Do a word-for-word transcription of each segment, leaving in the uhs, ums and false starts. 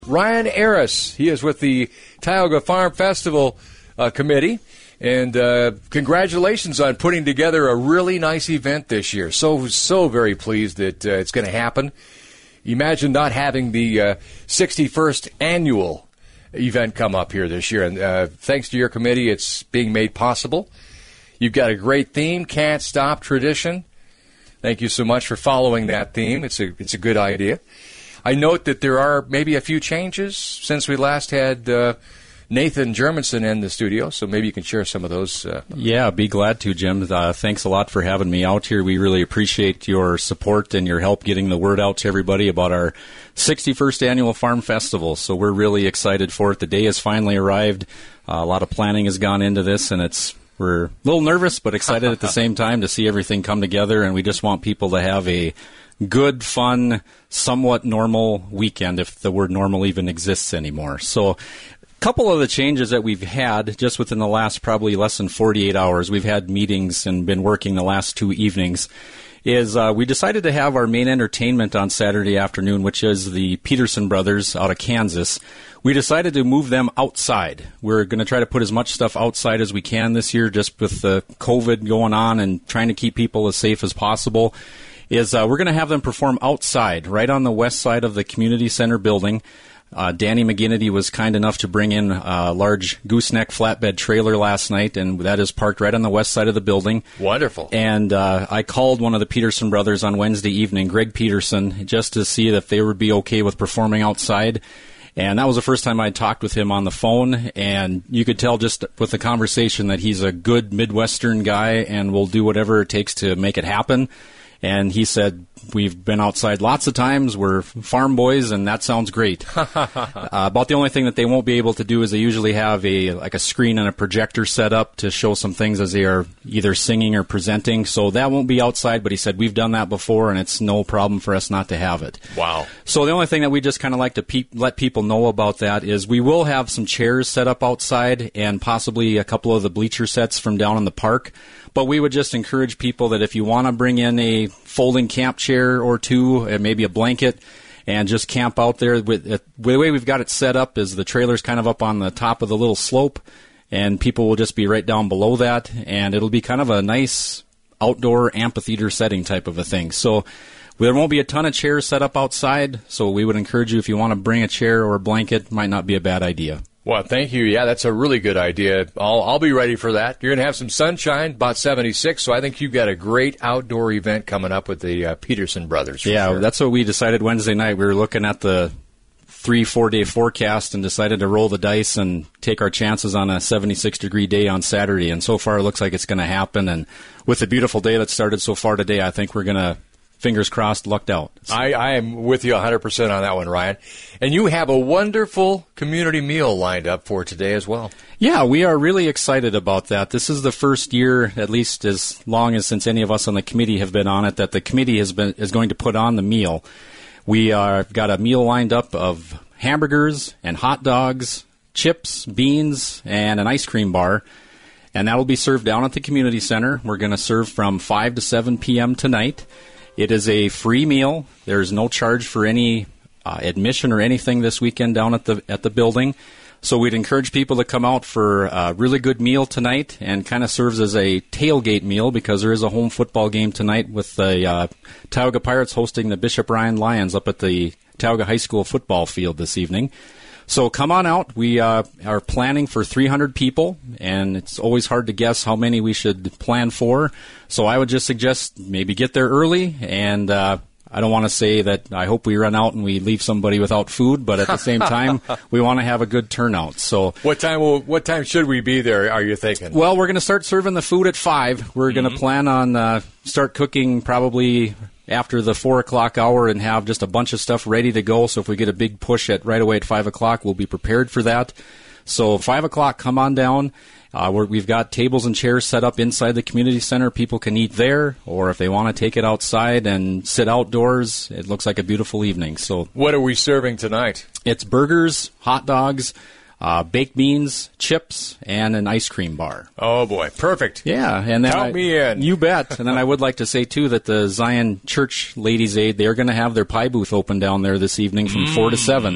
Ryan Aris, he is with the Tioga Farm Festival uh, Committee, and uh, congratulations on putting together a really nice event this year. So, so very pleased that uh, it's going to happen. Imagine not having the uh, sixty-first annual event come up here this year, and uh, thanks to your committee, it's being made possible. You've got a great theme, Can't Stop Tradition. Thank you so much for following that theme. It's a it's a good idea. I note that there are maybe a few changes since we last had uh, Nathan Germanson in the studio, so maybe you can share some of those. Uh, yeah, be glad to, Jim. Uh, thanks a lot for having me out here. We really appreciate your support and your help getting the word out to everybody about our sixty-first Annual Farm Festival. So we're really excited for it. The day has finally arrived. Uh, a lot of planning has gone into this, and it's we're a little nervous but excited at the same time to see everything come together, and we just want people to have a good, fun, somewhat normal weekend, if the word normal even exists anymore. So a couple of the changes that we've had just within the last probably less than forty-eight hours, we've had meetings and been working the last two evenings, is uh, we decided to have our main entertainment on Saturday afternoon, which is the Peterson Brothers out of Kansas. We decided to move them outside. We're going to try to put as much stuff outside as we can this year, just with the COVID going on and trying to keep people as safe as possible. Is uh, we're going to have them perform outside, right on the west side of the community center building. Uh, Danny McGinnity was kind enough to bring in a large gooseneck flatbed trailer last night, and that is parked right on the west side of the building. Wonderful. And uh, I called one of the Peterson brothers on Wednesday evening, Greg Peterson, just to see if they would be okay with performing outside. And that was the first time I talked with him on the phone, and you could tell just with the conversation that he's a good Midwestern guy and will do whatever it takes to make it happen. And he said, we've been outside lots of times, we're farm boys, and that sounds great. uh, about the only thing that they won't be able to do is they usually have a like a screen and a projector set up to show some things as they are either singing or presenting. So that won't be outside, but he said, we've done that before, and it's no problem for us not to have it. Wow. So the only thing that we just kind of like to pe- let people know about that is we will have some chairs set up outside and possibly a couple of the bleacher sets from down in the park. But we would just encourage people that if you want to bring in a folding camp chair or two, and maybe a blanket, and just camp out there. With, uh, the way we've got it set up is the trailer's kind of up on the top of the little slope, and people will just be right down below that, and it'll be kind of a nice outdoor amphitheater setting type of a thing. So there won't be a ton of chairs set up outside, so we would encourage you, if you want to bring a chair or a blanket, might not be a bad idea. Well, thank you. Yeah, that's a really good idea. I'll I'll be ready for that. You're going to have some sunshine, about seventy-six, so I think you've got a great outdoor event coming up with the uh, Peterson Brothers. Yeah, sure. That's what we decided Wednesday night. We were looking at the three, four-day forecast and decided to roll the dice and take our chances on a seventy-six degree day on Saturday, and so far it looks like it's going to happen. And with the beautiful day that started so far today, I think we're going to, fingers crossed, lucked out. I, I am with you one hundred percent on that one, Ryan. And you have a wonderful community meal lined up for today as well. Yeah, we are really excited about that. This is the first year, at least as long as since any of us on the committee have been on it, that the committee has been is going to put on the meal. We are got a meal lined up of hamburgers and hot dogs, chips, beans, and an ice cream bar. And that will be served down at the community center. We're going to serve from five to seven p.m. tonight. It is a free meal. There's no charge for any uh, admission or anything this weekend down at the at the building. So we'd encourage people to come out for a really good meal tonight, and kind of serves as a tailgate meal because there is a home football game tonight with the uh, Tioga Pirates hosting the Bishop Ryan Lions up at the Tioga High School football field this evening. So come on out. We uh, are planning for three hundred people, and it's always hard to guess how many we should plan for. So I would just suggest maybe get there early, and uh, I don't want to say that I hope we run out and we leave somebody without food, but at the same time, we want to have a good turnout. So what time will, what time should we be there, are you thinking? Well, we're going to start serving the food at five. We're mm-hmm. going to plan on uh, start cooking probably after the four o'clock hour and have just a bunch of stuff ready to go. So if we get a big push at right away at five o'clock, we'll be prepared for that. So five o'clock, come on down. Uh, we're, we've got tables and chairs set up inside the community center. People can eat there, or if they want to take it outside and sit outdoors, it looks like a beautiful evening. So, what are we serving tonight? It's burgers, hot dogs, uh, baked beans, chips, and an ice cream bar. Oh, boy. Perfect. Yeah. And then Count I, me in. You bet. And then I would like to say, too, that the Zion Church Ladies' Aid, they're going to have their pie booth open down there this evening from mm. four to seven.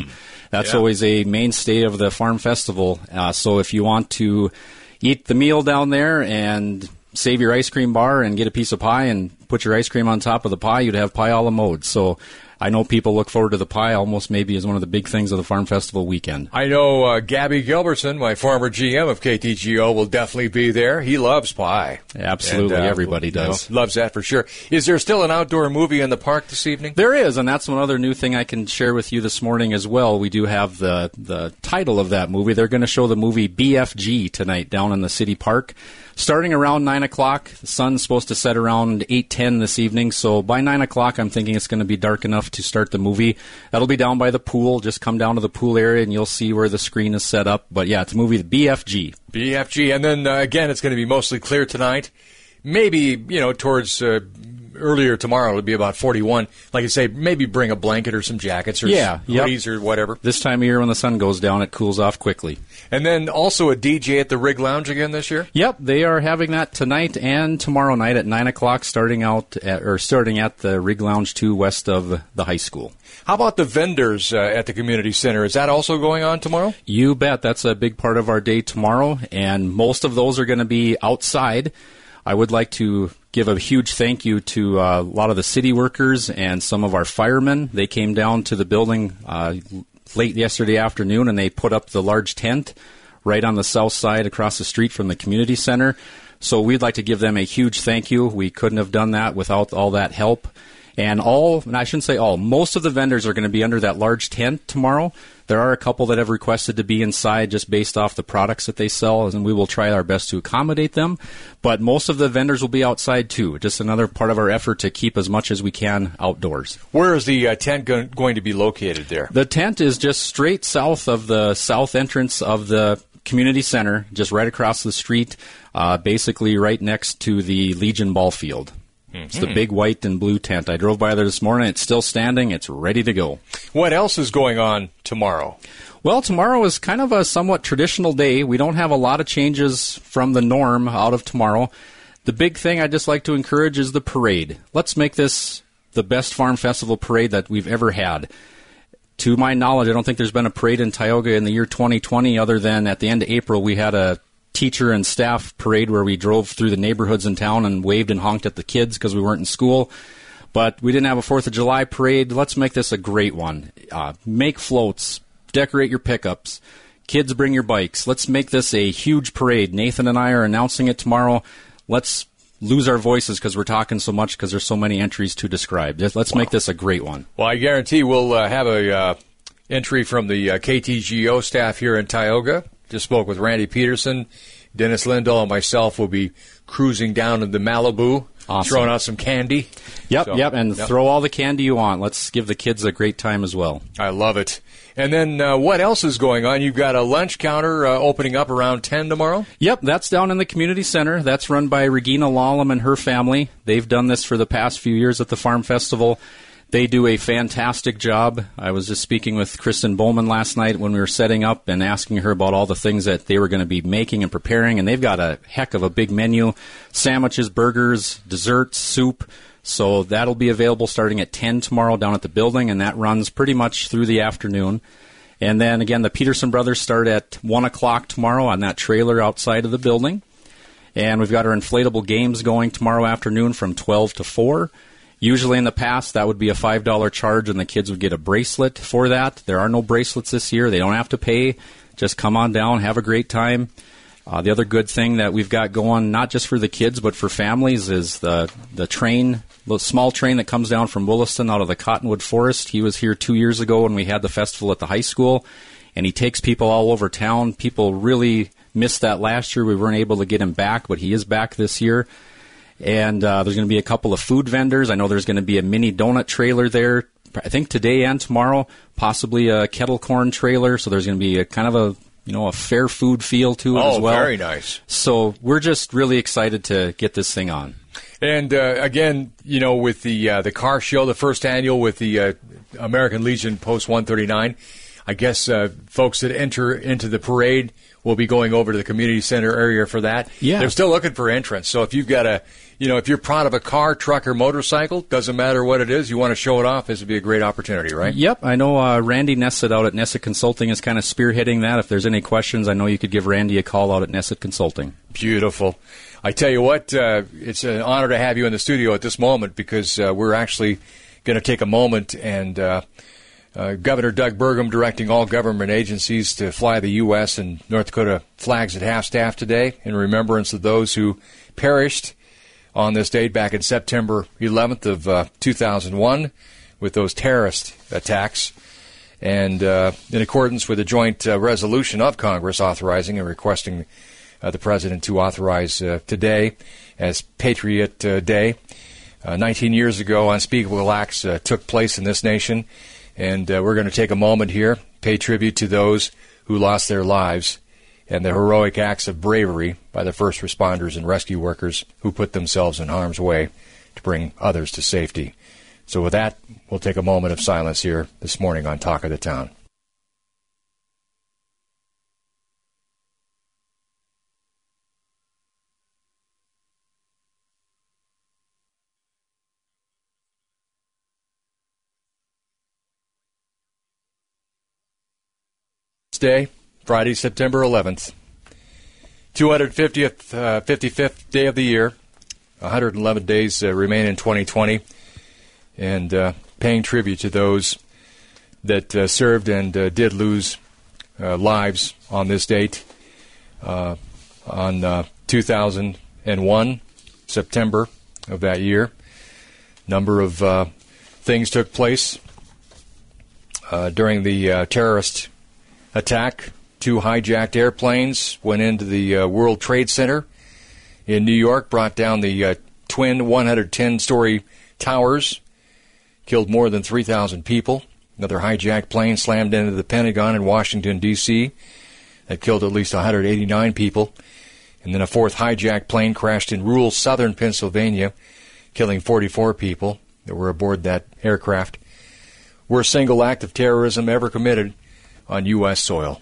That's Yeah. always a mainstay of the Farm Festival. Uh, so if you want to eat the meal down there and save your ice cream bar and get a piece of pie and put your ice cream on top of the pie, you'd have pie a la mode. So I know people look forward to the pie almost maybe as one of the big things of the Farm Festival weekend. I know uh, Gabby Gilbertson, my former G M of K T G O, will definitely be there. He loves pie. Absolutely, And, uh, everybody you does. know, loves that for sure. Is there still an outdoor movie in the park this evening? There is, and that's one other new thing I can share with you this morning as well. We do have the, the title of that movie. They're going to show the movie B F G tonight down in the city park. Starting around nine o'clock. The sun's supposed to set around eight ten this evening, so by nine o'clock I'm thinking it's going to be dark enough to start the movie. That'll be down by the pool. Just come down to the pool area and you'll see where the screen is set up. But yeah, it's a movie, B F G. B F G, and then uh, again, it's going to be mostly clear tonight. Maybe, you know, towards uh, earlier tomorrow, it'll be about forty-one. Like I say, maybe bring a blanket or some jackets or Yeah, yep. hoodies or whatever. This time of year when the sun goes down, it cools off quickly. And then also a D J at the Rig Lounge again this year? Yep, they are having that tonight and tomorrow night at nine o'clock, starting out at, or starting at the Rig Lounge two west of the high school. How about the vendors uh, at the community center? Is that also going on tomorrow? You bet. That's a big part of our day tomorrow, and most of those are going to be outside. I would like to give a huge thank you to uh, a lot of the city workers and some of our firemen. They came down to the building uh, late yesterday afternoon, and they put up the large tent right on the south side across the street from the community center. So we'd like to give them a huge thank you. We couldn't have done that without all that help. And all, and I shouldn't say all, most of the vendors are going to be under that large tent tomorrow. There are a couple that have requested to be inside just based off the products that they sell, and we will try our best to accommodate them. But most of the vendors will be outside too. Just another part of our effort to keep as much as we can outdoors. Where is the uh, tent go- going to be located there? The tent is just straight south of the south entrance of the community center, just right across the street, uh, basically right next to the Legion ball field. It's the big white and blue tent. I drove by there this morning. It's still standing. It's ready to go. What else is going on tomorrow? Well, tomorrow is kind of a somewhat traditional day. We don't have a lot of changes from the norm out of tomorrow. The big thing I'd just like to encourage is the parade. Let's make this the best Farm Festival parade that we've ever had. To my knowledge, I don't think there's been a parade in Tioga in the year twenty twenty other than at the end of April we had a teacher and staff parade where we drove through the neighborhoods in town and waved and honked at the kids because we weren't in school. But we didn't have a fourth of July parade. Let's make this a great one. Uh, make floats. Decorate your pickups. Kids, bring your bikes. Let's make this a huge parade. Nathan and I are announcing it tomorrow. Let's lose our voices because we're talking so much because there's so many entries to describe. Let's wow. make this a great one. Well, I guarantee we'll uh, have a uh, entry from the uh, K T G O staff here in Tioga. Just spoke with Randy Peterson. Dennis Lindahl and myself will be cruising down into Malibu, awesome. Throwing out some candy. Yep, so, yep, and yep. throw all the candy you want. Let's give the kids a great time as well. I love it. And then uh, what else is going on? You've got a lunch counter uh, opening up around ten tomorrow? Yep, that's down in the community center. That's run by Regina Lallam and her family. They've done this for the past few years at the Farm Festival. They do a fantastic job. I was just speaking with Kristen Bowman last night when we were setting up and asking her about all the things that they were going to be making and preparing, and they've got a heck of a big menu, sandwiches, burgers, desserts, soup. So that'll be available starting at ten tomorrow down at the building, and that runs pretty much through the afternoon. And then, again, the Peterson brothers start at one o'clock tomorrow on that trailer outside of the building. And we've got our inflatable games going tomorrow afternoon from twelve to four. Usually in the past, that would be a five dollars charge, and the kids would get a bracelet for that. There are no bracelets this year. They don't have to pay. Just come on down, have a great time. Uh, the other good thing that we've got going, not just for the kids but for families, is the the train, the small train that comes down from Williston out of the Cottonwood Forest. He was here two years ago when we had the festival at the high school, and he takes people all over town. People really missed that last year. We weren't able to get him back, but he is back this year. And uh, there's going to be a couple of food vendors. I know there's going to be a mini donut trailer there, I think today and tomorrow, possibly a kettle corn trailer. So there's going to be a kind of a, you know, a fair food feel to it oh, as well. Oh, very nice. So we're just really excited to get this thing on. And uh, again, you know, with the uh, the car show, the first annual with the uh, American Legion Post one thirty-nine, I guess uh, folks that enter into the parade will be going over to the community center area for that. Yeah. They're still looking for entrants. So if you've got a, you know, if you're proud of a car, truck, or motorcycle, doesn't matter what it is, you want to show it off, this would be a great opportunity, right? Yep. I know uh, Randy Nesset out at Nesset Consulting is kind of spearheading that. If there's any questions, I know you could give Randy a call out at Nesset Consulting. Beautiful. I tell you what, uh, it's an honor to have you in the studio at this moment because uh, we're actually going to take a moment and uh, uh, Governor Doug Burgum directing all government agencies to fly the U S and North Dakota flags at half-staff today in remembrance of those who perished on this date back in September eleventh of uh, two thousand one with those terrorist attacks. And uh, in accordance with a joint uh, resolution of Congress authorizing and requesting uh, the President to authorize uh, today as Patriot uh, Day. Uh, nineteen years ago, unspeakable acts uh, took place in this nation, and uh, we're going to take a moment here, pay tribute to those who lost their lives and the heroic acts of bravery by the first responders and rescue workers who put themselves in harm's way to bring others to safety. So with that, we'll take a moment of silence here this morning on Talk of the Town. Day, Friday, September eleventh, two hundred fiftieth, uh, fifty-fifth day of the year, one hundred eleven days uh, remain in twenty twenty, and uh, paying tribute to those that uh, served and uh, did lose uh, lives on this date. Uh, on uh, two thousand one, September of that year, number of uh, things took place uh, during the uh, terrorist attack. Two hijacked airplanes went into the uh, World Trade Center in New York, brought down the uh, twin one hundred ten story towers, killed more than three thousand people. Another hijacked plane slammed into the Pentagon in Washington, D C That killed at least one hundred eighty-nine people. And then a fourth hijacked plane crashed in rural southern Pennsylvania, killing forty-four people that were aboard that aircraft. Worst single act of terrorism ever committed on U S soil.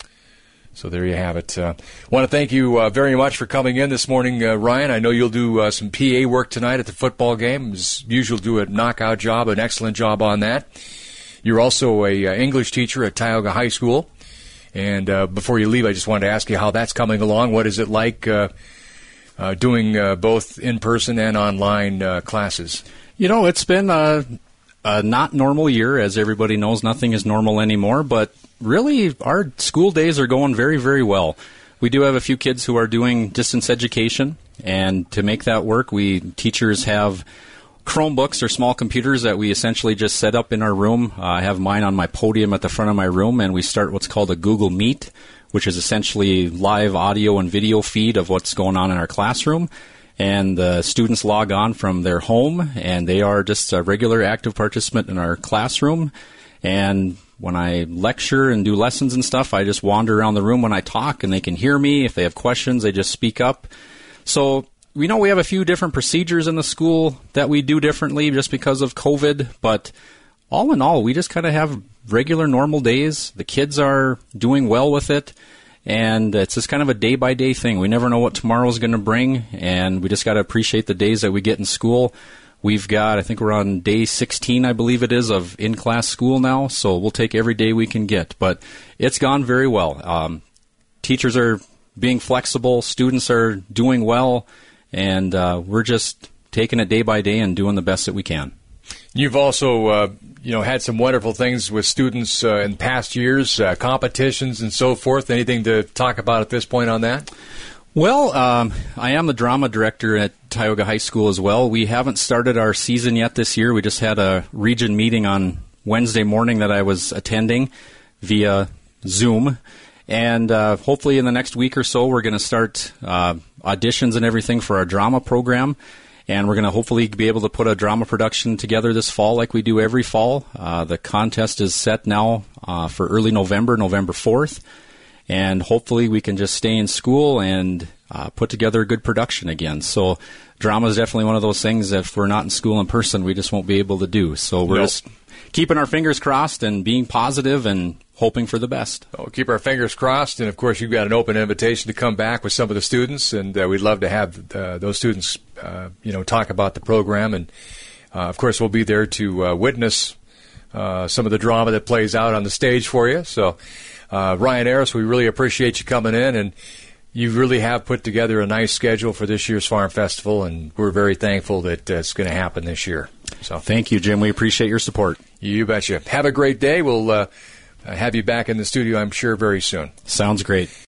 So there you have it. I uh, want to thank you uh, very much for coming in this morning, uh, Ryan. I know you'll do uh, some P A work tonight at the football game. As usual, do a knockout job, an excellent job on that. You're also a uh, English teacher at Tioga High School. And uh, before you leave, I just wanted to ask you how that's coming along. What is it like uh, uh, doing uh, both in-person and online uh, classes? You know, it's been a, a not normal year. As everybody knows, nothing is normal anymore, but really, our school days are going very, very well. We do have a few kids who are doing distance education, and to make that work, we teachers have Chromebooks or small computers that we essentially just set up in our room. Uh, I have mine on my podium at the front of my room, and we start what's called a Google Meet, which is essentially live audio and video feed of what's going on in our classroom. And the students log on from their home, and they are just a regular active participant in our classroom. And when I lecture and do lessons and stuff, I just wander around the room when I talk, and they can hear me. If they have questions, they just speak up. So we know we have a few different procedures in the school that we do differently just because of COVID, but all in all, we just kind of have regular, normal days. The kids are doing well with it, and it's just kind of a day-by-day thing. We never know what tomorrow's going to bring, and we just got to appreciate the days that we get in school. We've got, I think we're on day sixteen, I believe it is, of in-class school now, so we'll take every day we can get. But it's gone very well. Um, teachers are being flexible, students are doing well, and uh, we're just taking it day by day and doing the best that we can. You've also, uh, you know, had some wonderful things with students uh, in past years, uh, competitions and so forth. Anything to talk about at this point on that? Well, um, I am the drama director at Tioga High School as well. We haven't started our season yet this year. We just had a region meeting on Wednesday morning that I was attending via Zoom. And uh, hopefully in the next week or so, we're going to start uh, auditions and everything for our drama program. And we're going to hopefully be able to put a drama production together this fall like we do every fall. Uh, the contest is set now uh, for early November, November fourth. And hopefully we can just stay in school and uh, put together a good production again. So drama is definitely one of those things that if we're not in school in person, we just won't be able to do. So we're nope. just keeping our fingers crossed and being positive and hoping for the best. We'll keep our fingers crossed, and of course you've got an open invitation to come back with some of the students, and uh, we'd love to have uh, those students, uh, you know, talk about the program, and uh, of course we'll be there to uh, witness uh, some of the drama that plays out on the stage for you. So, uh, Ryan Harris, we really appreciate you coming in, and you really have put together a nice schedule for this year's Farm Festival, and we're very thankful that uh, it's going to happen this year. So, thank you, Jim. We appreciate your support. You betcha. Have a great day. We'll uh, have you back in the studio, I'm sure, very soon. Sounds great.